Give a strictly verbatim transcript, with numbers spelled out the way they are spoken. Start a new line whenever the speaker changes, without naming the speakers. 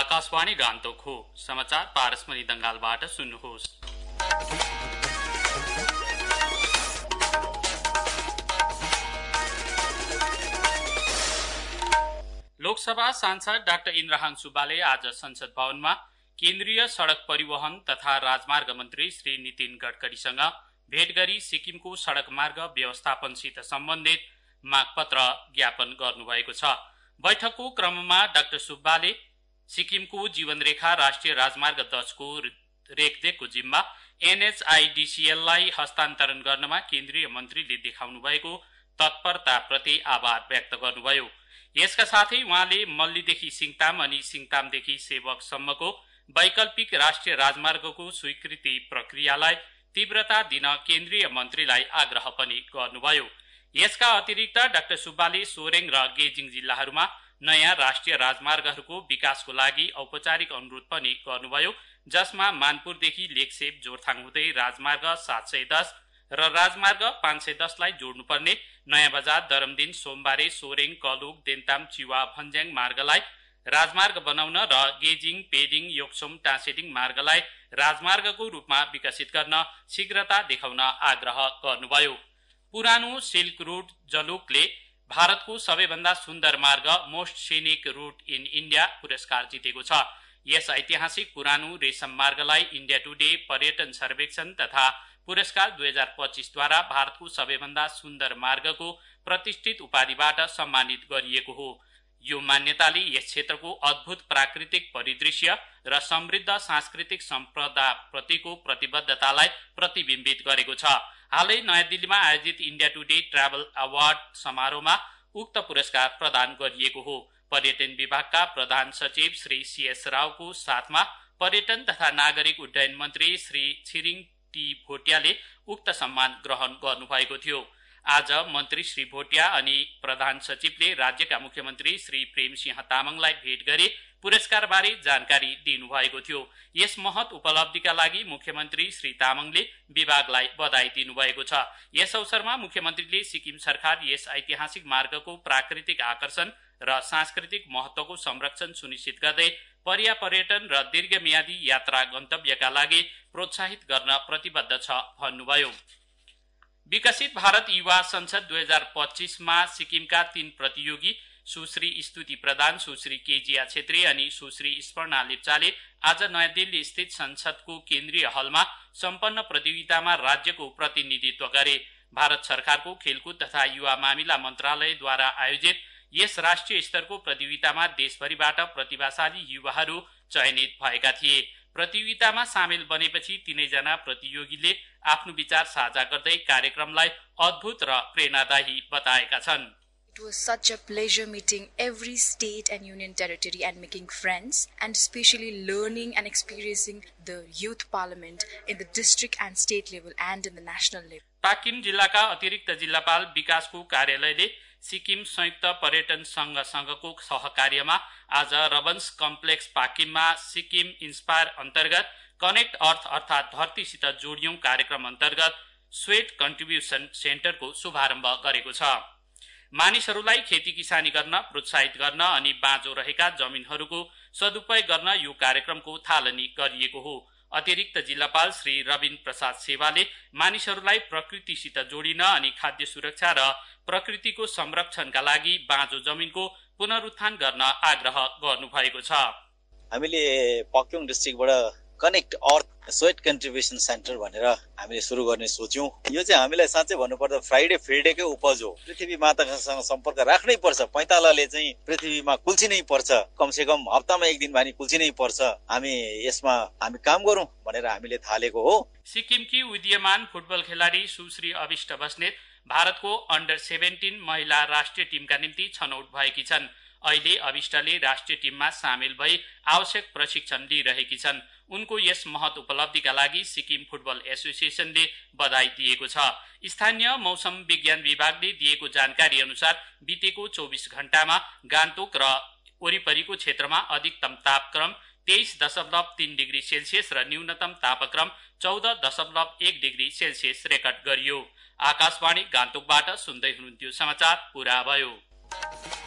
आकाशवाणी गान्तोक हो। समाचार पारसमणि दंगालबाट सुन्नुहोस्। लोकसभा सांसद डाक्टर इन्द्रहाङ सुब्बाले आज संसद भवनमा केन्द्रीय सड़क परिवहन तथा राजमार्ग मन्त्री श्री नितिन गडकरीसँग भेट गरी सिक्किमको सड़क मार्ग व्यवस्थापनसित सम्बन्धित मागपत्र ज्ञापन गर्नुभएको छ। बैठकको क्रममा डाक्टर सुब्बाले सिक्किमको जीवनरेखा राष्ट्रिय राजमार्ग दसको रेखदेखको जिम्मा एनएचआईडीसीएललाई हस्तान्तरण गर्नमा केन्द्रीय मन्त्रीले देखाउनु भएको तत्परताप्रति आभार व्यक्त गर्नुभयो। यसका साथै उहाँले मल्लीदेखि सिङताम अनि सिङतामदेखि सेवकसम्मको वैकल्पिक राष्ट्रिय राजमार्गको स्वीकृति प्रक्रियालाई तीव्रता दिन केन्द्रीय मन्त्रीलाई आग्रह पनि गर्नुभयो। यसका अतिरिक्त डाक्टर सुब्बाले सोरेङ र गेजिङ जिल्लाहरूमा नयाँ राष्ट्रिय राजमार्गहरूको विकासको लागि औपचारिक अनुरोध पनि गर्नुभयो, जसमा मानपुरदेखि लेकसेप जोरथाङ हुँदै राजमार्ग सात सय दस र राजमार्ग पाँच सय दसलाई जोड्नुपर्ने नयाँ बजार दरमदिन सोमबारे सोरेङ कलुक देन्ताम चिवा भन्ज्याङ मार्गलाई राजमार्ग बनाउन र गेजिङ पेलिङ योक्सोम टाँसेडिङ मार्गलाई राजमार्गको रूपमा विकसित गर्न शीघ्रता देखाउन आग्रह गर्नुभयो। पुरानो सिल्क रूट जलुकले भारतको सबैभन्दा सुन्दर मार्ग most scenic route in India पुरस्कार जितेको छ। यस ऐतिहासिक पुरानो रेशम मार्गलाई इन्डिया टुडे पर्यटन सर्वेक्षण तथा पुरस्कार दुई हजार पच्चीसद्वारा भारतको सबैभन्दा सुन्दर मार्गको प्रतिष्ठित उपाधिबाट सम्मानित गरिएको हो। यो मान्यताले यस क्षेत्रको अद्भुत प्राकृतिक परिदृश्य र समृद्ध सांस्कृतिक सम्पदाप्रतिको प्रतिबद्धतालाई प्रतिबिम्बित गरेको छ। हालै नयाँ दिल्लीमा आयोजित इन्डिया टुडे ट्राभल अवार्ड समारोहमा उक्त पुरस्कार प्रदान गरिएको हो। पर्यटन विभागका प्रधान सचिव श्री सीएस रावको साथमा पर्यटन तथा नागरिक उड्डयन मन्त्री श्री छिरिङ टी भोटियाले उक्त सम्मान ग्रहण गर्नुभएको थियो। आज मन्त्री श्री भोटिया अनि प्रधान सचिवले राज्यका मुख्यमन्त्री श्री प्रेमसिंह तामाङलाई भेट गरी पुरस्कारबारे जानकारी दिनुभएको थियो। यस महत उपलब्धिका लागि मुख्यमन्त्री श्री तामाङले विभागलाई बधाई दिनुभएको छ। यस अवसरमा मुख्यमन्त्रीले सिक्किम सरकार यस ऐतिहासिक मार्गको प्राकृतिक आकर्षण र सांस्कृतिक महत्वको संरक्षण सुनिश्चित गर्दै पर्या पर्यटन र दीर्घमियादी यात्रा गन्तव्यका लागि प्रोत्साहित गर्न प्रतिबद्ध छ भन्नुभयो। विकसित भारत युवा संसद दुई हजार पच्चीसमा सिक्किमका तीन प्रतियोगी सुश्री स्तुति प्रधान, सुश्री केजिया छेत्री अनि सुश्री स्पर्णा लेप्चाले आज नयाँ दिल्ली स्थित संसदको केन्द्रीय हलमा सम्पन्न प्रतियोगितामा राज्यको प्रतिनिधित्व गरे। भारत सरकारको खेलकुद तथा युवा मामिला मन्त्रालयद्वारा आयोजित यस राष्ट्रिय स्तरको प्रतियोगितामा देशभरिबाट प्रतिभाशाली युवाहरू चयनित भएका थिए। प्रतियोगितामा सामेल बनेपछि तीनैजना प्रतियोगीले आफ्नो विचार साझा गर्दै कार्यक्रमलाई अद्भुत र प्रेरणादायी बताएका छन्।
It was such a pleasure meeting every state and union territory and making friends, and especially learning and experiencing the youth parliament in the district and state level and in the national level.
पाकिम जिल्लाका अतिरिक्त जिल्लापाल विकासको कार्यालयले सिक्किम संयुक्त पर्यटन संघसँगको सहकार्यमा आज रबन्स कम्प्लेक्स पाकिममा सिक्किम इन्स्पायर अन्तर्गत कनेक्ट अर्थ अर्थात धरतीसित जोडियौं कार्यक्रम अन्तर्गत स्वेट कन्ट्रिब्युसन सेन्टरको शुभारम्भ गरेको छ। मानिसहरूलाई खेती किसानी गर्न प्रोत्साहित गर्न अनि बाँझो रहेका जमिनहरूको सदुपयोग गर्न यो कार्यक्रमको थालनी गरिएको हो। अतिरिक्त जिल्लापाल श्री रविन प्रसाद सेवाले मानिसहरूलाई प्रकृतिसित जोडिन अनि खाद्य सुरक्षा र प्रकृतिको संरक्षणका लागि बाँझो जमिनको पुनरुत्थान गर्न आग्रह गर्नुभएको छ।
हामीले पक्योङ डिस्ट्रिक्टबाट connect earth sweat contribution centre भनेर हामीले सुरु गर्ने सोच्यौं। यो चाहिँ हामीलाई साँच्चै भन्नुपर्दा फ्राइडे फिल्डेकै उपज हो। पृथ्वी मातासँग सम्पर्क राख्नै पर्छ। पैतालाले चाहिँ पृथ्वीमा कुल्चिनै पर्छ, कमसे कम हप्तामा एक दिन भनी कुल्चिनै पर्छ। हामी यसमा हामी काम गरौं भनेर हामीले थालेको हो।
सिक्किमकी उदीयमान फुटबल खेलाडी सुश्री अभिष्ट बस्नेत भारतको अन्डर सेभेन्टीन महिला राष्ट्रिय टिमका निम्ति छनौट भएकी छन्। अहिले अभिष्टले राष्ट्रिय टिममा सामेल भई आवश्यक प्रशिक्षण लिइरहेकी छन्। उनको यस महत उपलब्धिका लागि सिक्किम फुटबल एसोसिएसनले बधाई दिएको छ। स्थानीय मौसम विज्ञान विभागले दिएको जानकारी अनुसार बितेको चौबिस घण्टामा गान्तोक र वरिपरिको क्षेत्रमा अधिकतम तापक्रम तेइस दशमलव तीन डिग्री सेल्सियस र न्यूनतम तापक्रम चौध दशमलव एक डिग्री सेल्सियस रेकर्ड गरियो। आकाशवाणी गान्तोकबाट सुन्दै हुनुहुन्थ्यो। समाचार पूरा भयो।